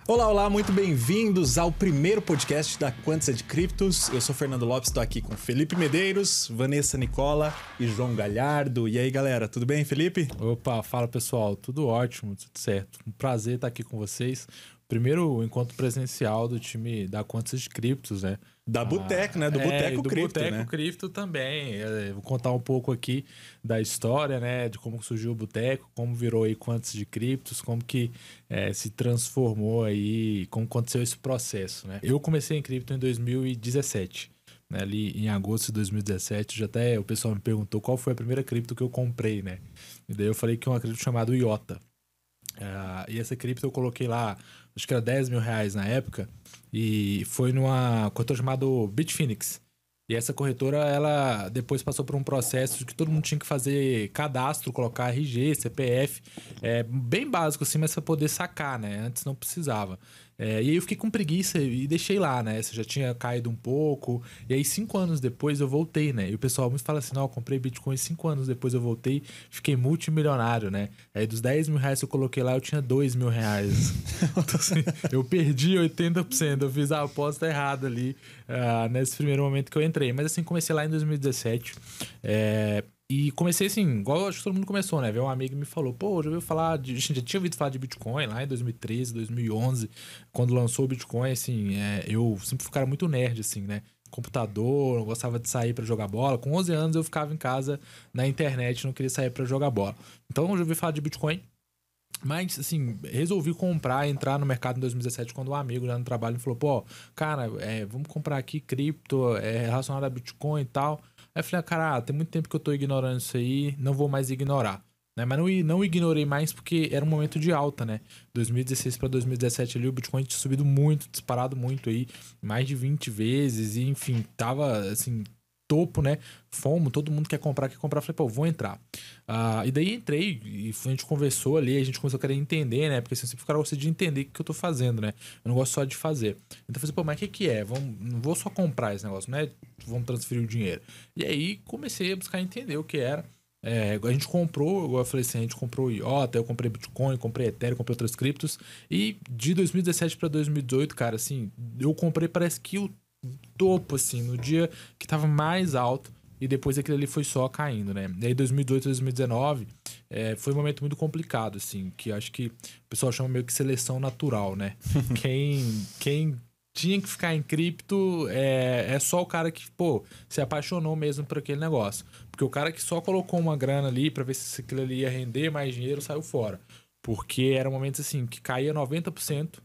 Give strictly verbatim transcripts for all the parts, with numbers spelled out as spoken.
Olá, olá, muito bem-vindos ao primeiro podcast da Quantza de Criptos. Eu sou Fernando Lopes, estou aqui com Felipe Medeiros, Vanessa Nicola e João Galhardo. E aí, galera, tudo bem, Felipe? Opa, fala pessoal, tudo ótimo, tudo certo. Um prazer estar aqui com vocês. Primeiro encontro presencial do time da Quantza de Criptos, né? Da Boteco, ah, né? Do Boteco é, do Cripto, Boteco né? Cripto também. É, vou contar um pouco aqui da história, né? De como surgiu o Boteco, como virou aí Quantza de Criptos, como que é, se transformou aí, como aconteceu esse processo, né? Eu comecei em cripto em dois mil e dezessete. Né, ali em agosto de dois mil e dezessete, já até o pessoal me perguntou qual foi a primeira cripto que eu comprei, né? E daí eu falei que é uma cripto chamada I O T A. Uh, e essa cripto eu coloquei lá, acho que era dez mil reais na época, e foi numa corretora chamada Bitfinex. E essa corretora, ela depois passou por um processo de que todo mundo tinha que fazer cadastro, colocar R G, C P F, é, bem básico assim, mas para poder sacar, né? Antes não precisava. É, e aí eu fiquei com preguiça e deixei lá, né? Você já tinha caído um pouco. E aí cinco anos depois eu voltei, né? E o pessoal me fala assim, não, eu comprei Bitcoin cinco anos depois eu voltei, fiquei multimilionário, né? Aí dos dez mil reais que eu coloquei lá, eu tinha dois mil reais. Então, assim, eu perdi oitenta por cento, eu fiz a aposta errada ali uh, nesse primeiro momento que eu entrei. Mas assim, comecei lá em dois mil e dezessete. É... E comecei assim, igual acho que todo mundo começou, né? Veio um amigo e me falou, pô, já ouviu falar de... Já tinha ouvido falar de Bitcoin lá em dois mil e treze, dois mil e onze, quando lançou o Bitcoin, assim, é... eu sempre fui um cara muito nerd, assim, né? Computador, não gostava de sair pra jogar bola. Com onze anos eu ficava em casa na internet, não queria sair pra jogar bola. Então eu já ouvi falar de Bitcoin. Mas, assim, resolvi comprar, entrar no mercado em dois mil e dezessete quando um amigo lá no trabalho me falou, pô, cara, é, vamos comprar aqui cripto é, relacionado a Bitcoin e tal. Aí eu falei, ah, cara, ah, tem muito tempo que eu tô ignorando isso aí, não vou mais ignorar. Né? Mas não, não ignorei mais porque era um momento de alta, né? dois mil e dezesseis para dois mil e dezessete ali, o Bitcoin tinha subido muito, disparado muito aí, mais de vinte vezes, e enfim, tava, assim... topo, né? Fomo, todo mundo quer comprar, quer comprar. Falei, pô, vou entrar. Uh, e daí entrei e a gente conversou ali, a gente começou a querer entender, né? Porque assim, sempre o cara gosta de entender o que eu tô fazendo, né? Eu não gosto só de fazer. Então eu falei, pô, mas o que que é? Vamos, não vou só comprar esse negócio, né? Vamos transferir o dinheiro. E aí comecei a buscar entender o que era. É, a gente comprou, igual eu falei assim, a gente comprou I O T A, eu comprei Bitcoin, comprei Ethereum, comprei outras criptos. E de dois mil e dezessete para dois mil e dezoito, cara, assim, eu comprei, parece que o topo, assim, no dia que tava mais alto, e depois aquilo ali foi só caindo, né? E aí dois mil e dezoito, dois mil e dezenove é, foi um momento muito complicado, assim, que acho que o pessoal chama meio que seleção natural, né? quem, quem tinha que ficar em cripto é, é só o cara que, pô, se apaixonou mesmo por aquele negócio. Porque o cara que só colocou uma grana ali pra ver se aquilo ali ia render mais dinheiro, saiu fora. Porque era um momento, assim, que caía noventa por cento.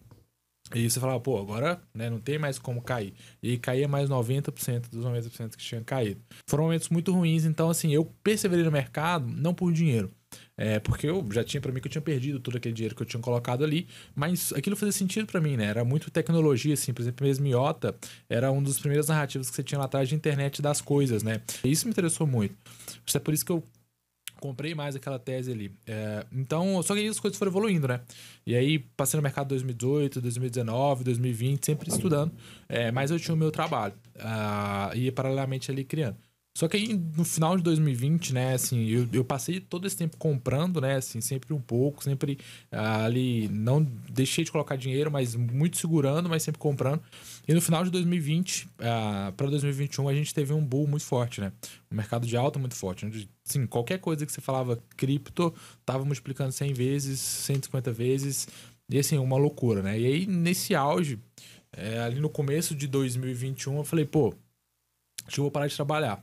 E você falava, pô, agora né, não tem mais como cair. E aí caía mais noventa por cento dos noventa por cento que tinha caído. Foram momentos muito ruins, então assim, eu perseverei no mercado, não por dinheiro. É, porque eu já tinha pra mim que eu tinha perdido todo aquele dinheiro que eu tinha colocado ali, mas aquilo fazia sentido pra mim, né? Era muito tecnologia, assim, por exemplo, mesmo I O T A era um dos primeiros narrativos que você tinha lá atrás de internet das coisas, né? E isso me interessou muito. Isso é por isso que eu comprei mais aquela tese ali. É, então, só que aí as coisas foram evoluindo, né? E aí, passei no mercado dois mil e dezoito, dois mil e dezenove, dois mil e vinte, sempre estudando. É, mas eu tinha o meu trabalho. Uh, e paralelamente ali criando. Só que aí, no final de dois mil e vinte, né, assim, eu, eu passei todo esse tempo comprando, né, assim, sempre um pouco, sempre uh, ali, não deixei de colocar dinheiro, mas muito segurando, mas sempre comprando. E no final de dois mil e vinte, uh, para dois mil e vinte e um, a gente teve um bull muito forte, né, um mercado de alta muito forte, onde, assim, qualquer coisa que você falava cripto, tava multiplicando cem vezes, cento e cinquenta vezes, e assim, uma loucura, né. E aí, nesse auge, é, ali no começo de dois mil e vinte e um, eu falei, pô, acho que eu vou parar de trabalhar.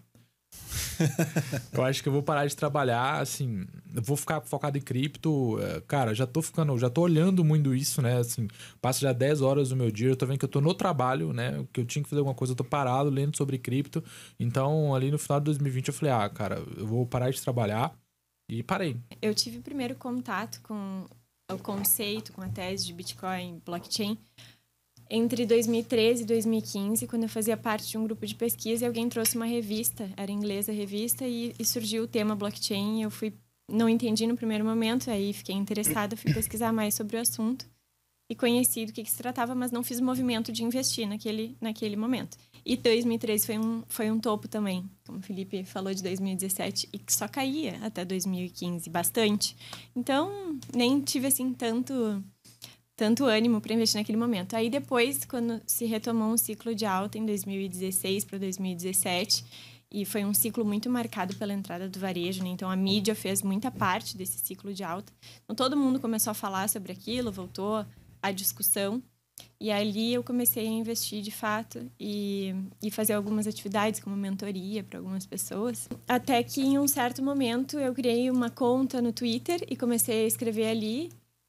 Eu acho que eu vou parar de trabalhar, assim, eu vou ficar focado em cripto. Cara, já tô ficando, já tô olhando muito isso, né? Assim, passo já dez horas do meu dia, eu tô vendo que eu tô no trabalho, né? Que eu tinha que fazer alguma coisa, eu tô parado lendo sobre cripto. Então, ali no final de dois mil e vinte, eu falei, ah, cara, eu vou parar de trabalhar e parei. Eu tive o primeiro contato com o conceito, com a tese de Bitcoin, blockchain, entre dois mil e treze e dois mil e quinze, quando eu fazia parte de um grupo de pesquisa e alguém trouxe uma revista, era inglesa a revista, e, e surgiu o tema blockchain. Eu fui, não entendi no primeiro momento, aí fiquei interessada, fui pesquisar mais sobre o assunto e conheci do que, que se tratava, mas não fiz o movimento de investir naquele, naquele momento. E dois mil e treze foi um, foi um topo também, como o Felipe falou, de dois mil e dezessete, e que só caía até dois mil e quinze, bastante. Então, nem tive assim tanto... tanto ânimo para investir naquele momento. Aí depois, quando se retomou um ciclo de alta em dois mil e dezesseis para dois mil e dezessete, e foi um ciclo muito marcado pela entrada do varejo, né? Então a mídia fez muita parte desse ciclo de alta. Então todo mundo começou a falar sobre aquilo, voltou à discussão. E ali eu comecei a investir de fato e, e fazer algumas atividades como mentoria para algumas pessoas. Até que em um certo momento eu criei uma conta no Twitter e comecei a escrever ali.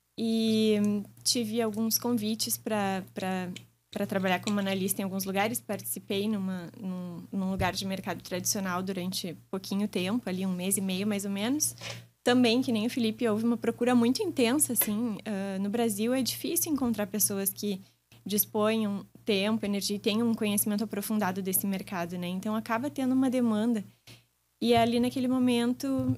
E tive alguns convites para trabalhar como analista em alguns lugares. Participei numa, num, num lugar de mercado tradicional durante pouquinho tempo, ali um mês e meio mais ou menos. Também, que nem o Felipe, houve uma procura muito intensa, assim. Uh, no Brasil é difícil encontrar pessoas que disponham tempo, energia e tenham um conhecimento aprofundado desse mercado, né? Então, acaba tendo uma demanda. E ali, naquele momento,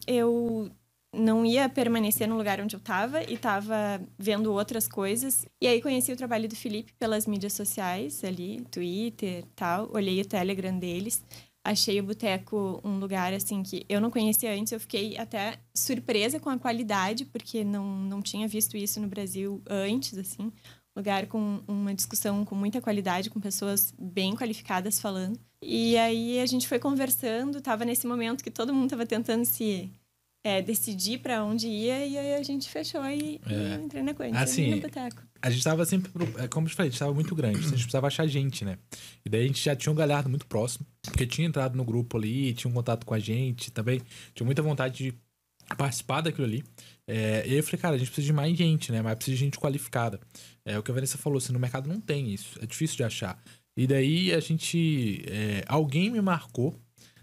eu não ia permanecer no lugar onde eu estava e estava vendo outras coisas. E aí, conheci o trabalho do Felipe pelas mídias sociais, ali, Twitter e tal. Olhei o Telegram deles. Achei o Boteco um lugar, assim, que eu não conhecia antes. Eu fiquei até surpresa com a qualidade, porque não, não tinha visto isso no Brasil antes, assim. Lugar com uma discussão com muita qualidade, com pessoas bem qualificadas falando. E aí a gente foi conversando, tava nesse momento que todo mundo tava tentando se é, decidir para onde ia, e aí a gente fechou e, é. e entrei na Quantas, assim, no Boteco. A gente tava sempre, como eu te falei, a gente tava muito grande, a gente precisava achar gente, né? E daí a gente já tinha um Galhardo muito próximo, porque tinha entrado no grupo ali, tinha um contato com a gente também, tinha muita vontade de participar daquilo ali. É, e aí eu falei, cara, a gente precisa de mais gente, né? Mas precisa de gente qualificada. É o que a Vanessa falou, assim, no mercado não tem isso, é difícil de achar. E daí a gente, é, alguém me marcou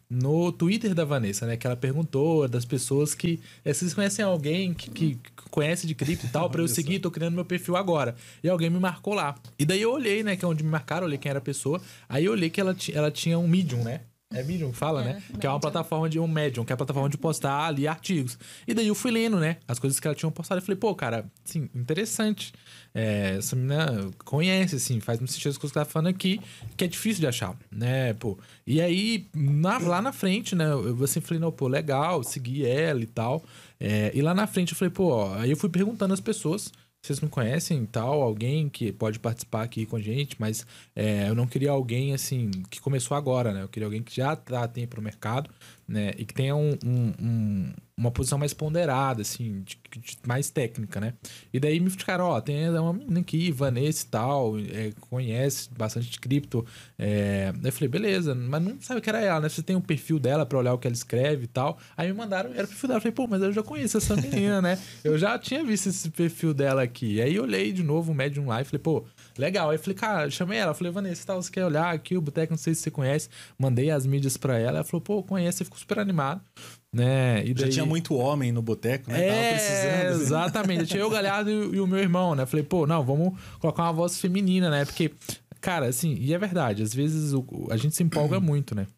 no Twitter da Vanessa, né? Que ela perguntou das pessoas que... É, vocês conhecem alguém que, que conhece de cripto e tal? Pra eu seguir, tô criando meu perfil agora. E alguém me marcou lá. E daí eu olhei, né? Que é onde me marcaram, olhei quem era a pessoa. Aí eu olhei que ela, ela tinha um Medium, né? É Medium, fala, é, né? Medium. Que é uma plataforma de um Medium, que é a plataforma de postar ali artigos. E daí eu fui lendo, né? As coisas que ela tinha postado. Eu falei, pô, cara, assim, interessante. É, essa menina conhece, assim, faz muito sentido as coisas que ela tá falando aqui, que é difícil de achar, né, pô. E aí, na, lá na frente, né, eu assim, falei, não, pô, legal, segui ela e tal. É, e lá na frente eu falei, pô, ó, aí eu fui perguntando às pessoas, vocês me conhecem e tal, alguém que pode participar aqui com a gente, mas é, eu não queria alguém, assim, que começou agora, né? Eu queria alguém que já tá tempo no mercado, né? E que tenha um, um, um, uma posição mais ponderada, assim, de, de, mais técnica, né? E daí me ficaram, ó, tem uma menina aqui, Vanessa e tal, é, conhece bastante de cripto. É... Aí eu falei, beleza, mas não sabe que era ela, né? Você tem um perfil dela pra olhar o que ela escreve e tal. Aí me mandaram, era o perfil dela. Eu falei, pô, mas eu já conheço essa menina, né? Eu já tinha visto esse perfil dela aqui. Aí eu olhei de novo o Medium Live, falei, pô, legal. Aí eu falei, cara, chamei ela, falei, Vanessa, tal, você quer olhar aqui o Boteco, não sei se você conhece. Mandei as mídias pra ela, ela falou, pô, conhece, ficou super animado, né? E daí... Já tinha muito homem no Boteco, né? É, tava precisando. Exatamente. Tinha eu, o Galhardo e, e o meu irmão, né? Falei, pô, não, vamos colocar uma voz feminina, né? Porque, cara, assim, e é verdade, às vezes o, a gente se empolga muito, né?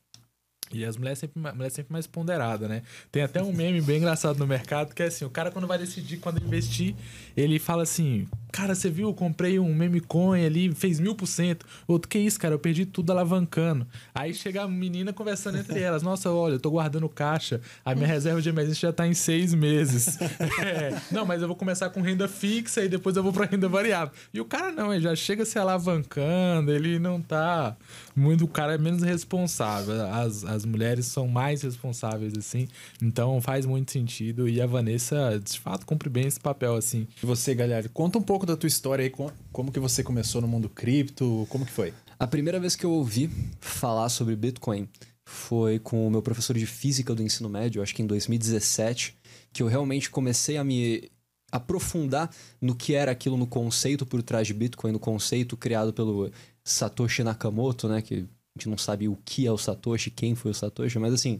E as mulheres sempre, mulher sempre mais ponderada, né? Tem até um meme bem engraçado no mercado, que é assim, o cara quando vai decidir, quando investir, ele fala assim, cara, você viu, eu comprei um meme coin ali, fez mil por cento. Outro, que isso, cara, eu perdi tudo alavancando. Aí chega a menina conversando entre elas, nossa, olha, eu tô guardando caixa, a minha reserva de emergência já tá em seis meses. É, não, mas eu vou começar com renda fixa e depois eu vou pra renda variável. E o cara não, ele já chega se alavancando, ele não tá muito, o cara é menos responsável. As, as As mulheres são mais responsáveis, assim. Então, faz muito sentido. E a Vanessa, de fato, cumpre bem esse papel, assim. E você, Galhardo, conta um pouco da tua história aí. Como que você começou no mundo cripto? Como que foi? A primeira vez que eu ouvi falar sobre Bitcoin foi com o meu professor de física do ensino médio, acho que em dois mil e dezessete, que eu realmente comecei a me aprofundar no que era aquilo, no conceito por trás de Bitcoin, no conceito criado pelo Satoshi Nakamoto, né, que a gente não sabe o que é o Satoshi, quem foi o Satoshi, mas assim,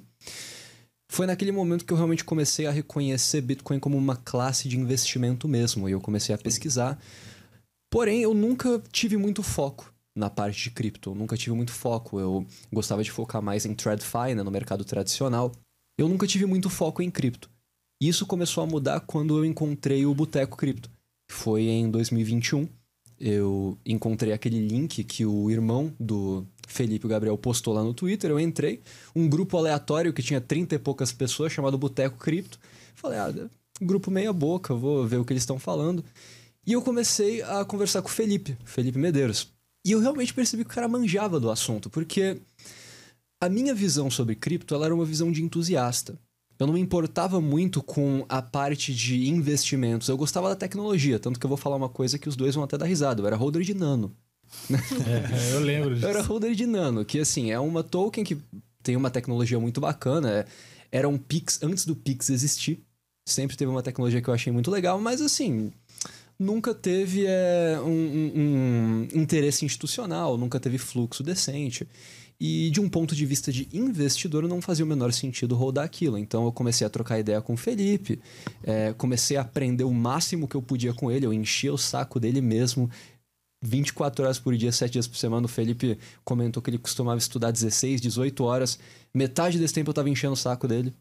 foi naquele momento que eu realmente comecei a reconhecer Bitcoin como uma classe de investimento mesmo, e eu comecei a pesquisar. Porém, eu nunca tive muito foco na parte de cripto, eu nunca tive muito foco, eu gostava de focar mais em TradFi, né, no mercado tradicional. Eu nunca tive muito foco em cripto. E isso começou a mudar quando eu encontrei o Boteco Cripto. Foi em dois mil e vinte e um. Eu encontrei aquele link que o irmão do Felipe, o Gabriel, postou lá no Twitter. Eu entrei, um grupo aleatório que tinha trinta e poucas pessoas, chamado Boteco Cripto. Falei, ah, grupo meia boca, vou ver o que eles estão falando. E eu comecei a conversar com o Felipe, Felipe Medeiros. E eu realmente percebi que o cara manjava do assunto, porque a minha visão sobre cripto, ela era uma visão de entusiasta. Eu não me importava muito com a parte de investimentos. Eu gostava da tecnologia, tanto que eu vou falar uma coisa que os dois vão até dar risada. Eu era holder de Nano. É, eu lembro disso. Eu era holder de Nano, que assim, é uma token que tem uma tecnologia muito bacana. Era um Pix antes do Pix existir. Sempre teve uma tecnologia que eu achei muito legal, mas assim, nunca teve é, um, um, um interesse institucional, nunca teve fluxo decente. E de um ponto de vista de investidor, não fazia o menor sentido rodar aquilo. Então eu comecei a trocar ideia com o Felipe, é, comecei a aprender o máximo que eu podia com ele, eu enchia o saco dele mesmo, vinte e quatro horas por dia, sete dias por semana. O Felipe comentou que ele costumava estudar dezesseis, dezoito horas. Metade desse tempo eu tava enchendo o saco dele.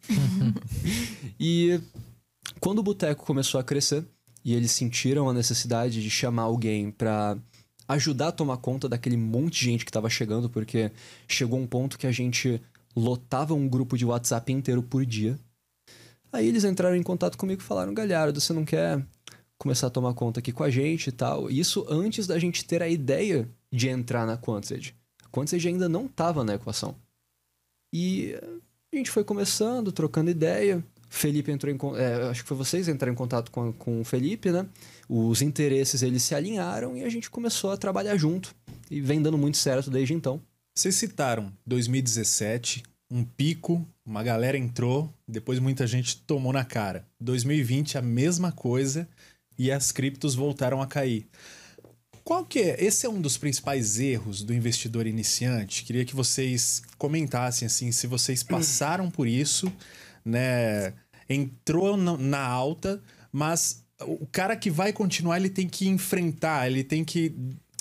E quando o boteco começou a crescer, e eles sentiram a necessidade de chamar alguém para ajudar a tomar conta daquele monte de gente que estava chegando, porque chegou um ponto que a gente lotava um grupo de WhatsApp inteiro por dia. Aí eles entraram em contato comigo e falaram: Galhardo, você não quer começar a tomar conta aqui com a gente e tal? Isso antes da gente ter a ideia de entrar na Quantsed. A Quantsed ainda não estava na equação. E a gente foi começando, trocando ideia. Felipe entrou em... É, acho que foi vocês entraram em contato com, com o Felipe, né? Os interesses, eles se alinharam e a gente começou a trabalhar junto. E vem dando muito certo desde então. Vocês citaram dois mil e dezessete, um pico, uma galera entrou, depois muita gente tomou na cara. dois mil e vinte, a mesma coisa, e as criptos voltaram a cair. Qual que é? Esse é um dos principais erros do investidor iniciante. Queria que vocês comentassem, assim, se vocês passaram por isso, né? Entrou na alta, mas o cara que vai continuar, ele tem que enfrentar, ele tem que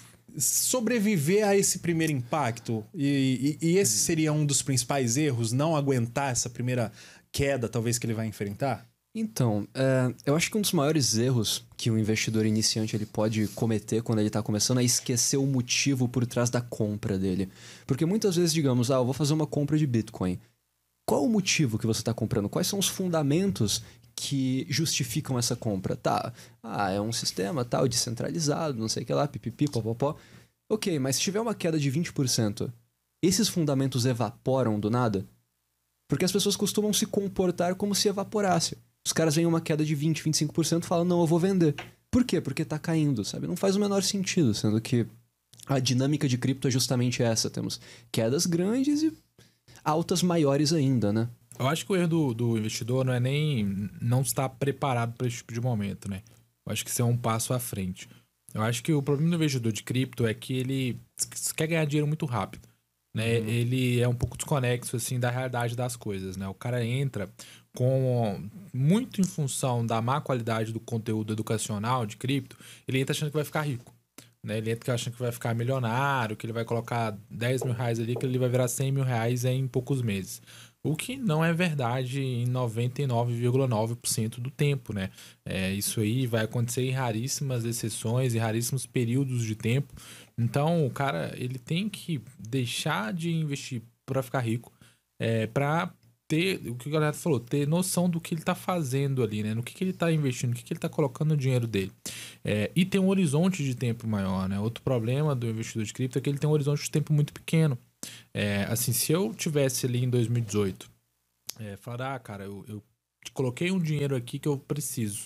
sobreviver a esse primeiro impacto. E, e, e esse seria um dos principais erros, não aguentar essa primeira queda, talvez, que ele vai enfrentar? Então, é, eu acho que um dos maiores erros que um investidor iniciante ele pode cometer quando ele está começando é esquecer o motivo por trás da compra dele. Porque muitas vezes, digamos, ah, eu vou fazer uma compra de Bitcoin. Qual o motivo que você está comprando? Quais são os fundamentos que justificam essa compra? Tá, ah, é um sistema tal, descentralizado, não sei o que lá, pipipi, popopó. Ok, mas se tiver uma queda de vinte por cento, esses fundamentos evaporam do nada? Porque as pessoas costumam se comportar como se evaporasse. Os caras veem uma queda de vinte, vinte e cinco por cento e falam, não, eu vou vender. Por quê? Porque tá caindo, sabe? Não faz o menor sentido, sendo que a dinâmica de cripto é justamente essa. Temos quedas grandes e altas maiores ainda, né? Eu acho que o erro do, do investidor não é nem não estar preparado para esse tipo de momento, né? Eu acho que isso é um passo à frente. Eu acho que o problema do investidor de cripto é que ele quer ganhar dinheiro muito rápido, né? Uhum. Ele é um pouco desconexo, assim, da realidade das coisas, né? O cara entra com muito em função da má qualidade do conteúdo educacional de cripto, ele entra achando que vai ficar rico, né? Ele entra achando que vai ficar milionário, que ele vai colocar dez mil reais ali, que ele vai virar cem mil reais em poucos meses. O que não é verdade em noventa e nove vírgula nove por cento do tempo, né? É, isso aí vai acontecer em raríssimas exceções, em raríssimos períodos de tempo. Então, o cara, ele tem que deixar de investir para ficar rico, é, para ter, o que o galera falou, ter noção do que ele tá fazendo ali, né? No que, que ele tá investindo, no que, que ele tá colocando o dinheiro dele. É, e tem um horizonte de tempo maior, né? Outro problema do investidor de cripto é que ele tem um horizonte de tempo muito pequeno. É, assim, se eu tivesse ali em dois mil e dezoito, é, falar, ah, cara, eu, eu coloquei um dinheiro aqui que eu preciso,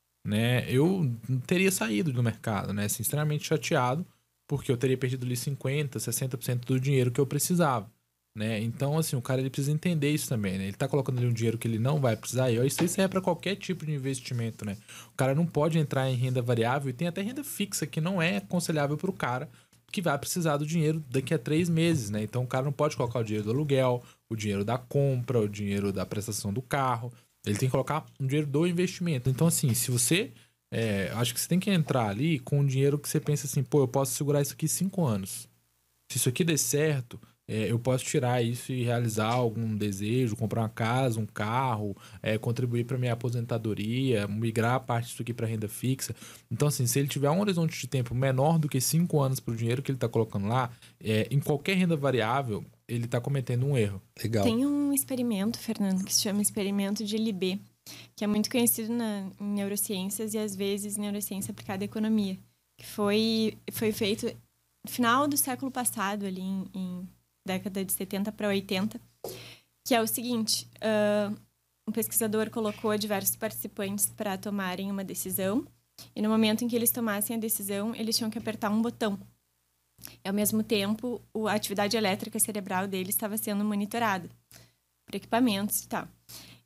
né? Eu teria saído do mercado, né? Assim, extremamente chateado, porque eu teria perdido ali cinquenta, sessenta por cento do dinheiro que eu precisava, né? Então, assim, o cara ele precisa entender isso também, né? Ele tá colocando ali um dinheiro que ele não vai precisar, e isso aí serve para qualquer tipo de investimento, né? O cara não pode entrar em renda variável, e tem até renda fixa que não é aconselhável para o cara que vai precisar do dinheiro daqui a três meses, né? Então o cara não pode colocar o dinheiro do aluguel, o dinheiro da compra, o dinheiro da prestação do carro. Ele tem que colocar um dinheiro do investimento. Então, assim, se você... É, acho que você tem que entrar ali com um dinheiro que você pensa assim, pô, eu posso segurar isso aqui cinco anos. Se isso aqui der certo, é, eu posso tirar isso e realizar algum desejo, comprar uma casa, um carro, é, contribuir para minha aposentadoria, migrar a parte disso aqui para renda fixa. Então, assim, se ele tiver um horizonte de tempo menor do que cinco anos para o dinheiro que ele está colocando lá, é, em qualquer renda variável, ele está cometendo um erro. Legal. Tem um experimento, Fernando, que se chama experimento de Libet. que é muito conhecido na, em neurociências e, às vezes, neurociência aplicada à economia, que foi, foi feito no final do século passado, ali em, em década de setenta para oitenta, que é o seguinte, uh, um pesquisador colocou diversos participantes para tomarem uma decisão, e no momento em que eles tomassem a decisão, eles tinham que apertar um botão. E, ao mesmo tempo, a atividade elétrica cerebral deles estava sendo monitorada por equipamentos e tal.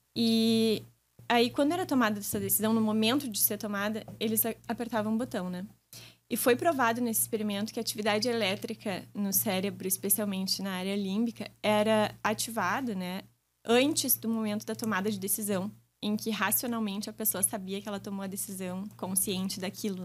E aí, quando era tomada essa decisão, no momento de ser tomada, eles apertavam um botão, né? E foi provado nesse experimento que a atividade elétrica no cérebro, especialmente na área límbica, era ativada, né, antes do momento da tomada de decisão, em que racionalmente a pessoa sabia que ela tomou a decisão consciente daquilo.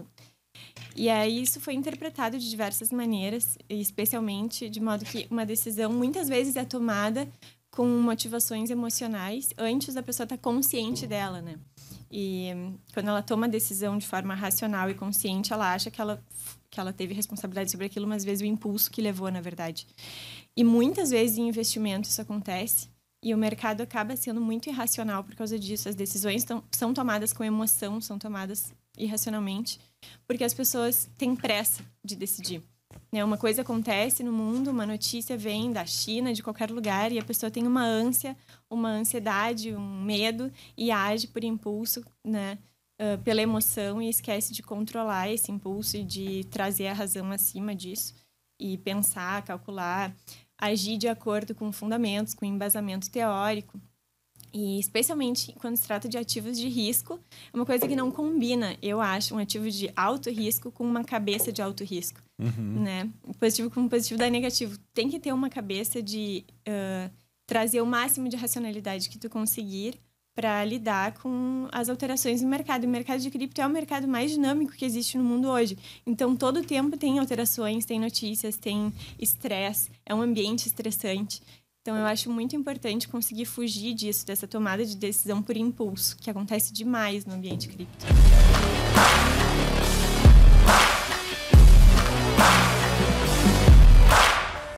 E aí isso foi interpretado de diversas maneiras, especialmente de modo que uma decisão muitas vezes é tomada com motivações emocionais antes da pessoa estar consciente dela, né? E quando ela toma a decisão de forma racional e consciente, ela acha que ela, que ela teve responsabilidade sobre aquilo, mas às vezes o impulso que levou, na verdade. E muitas vezes em investimento isso acontece e o mercado acaba sendo muito irracional por causa disso. As decisões tão, são tomadas com emoção, são tomadas irracionalmente, porque as pessoas têm pressa de decidir. Né? Uma coisa acontece no mundo, uma notícia vem da China, de qualquer lugar, e a pessoa tem uma ânsia, uma ansiedade, um medo, e age por impulso, né? Uh, pela emoção, e esquece de controlar esse impulso e de trazer a razão acima disso, e pensar, calcular, agir de acordo com fundamentos, com embasamento teórico. E especialmente quando se trata de ativos de risco, é uma coisa que não combina, eu acho, um ativo de alto risco com uma cabeça de alto risco. Uhum. Né? Positivo com positivo dá negativo. Tem que ter uma cabeça de uh, trazer o máximo de racionalidade que tu conseguir para lidar com as alterações no mercado. O mercado de cripto é o mercado mais dinâmico que existe no mundo hoje. Então, todo tempo tem alterações, tem notícias, tem estresse, é um ambiente estressante. Então, eu acho muito importante conseguir fugir disso, dessa tomada de decisão por impulso, que acontece demais no ambiente cripto.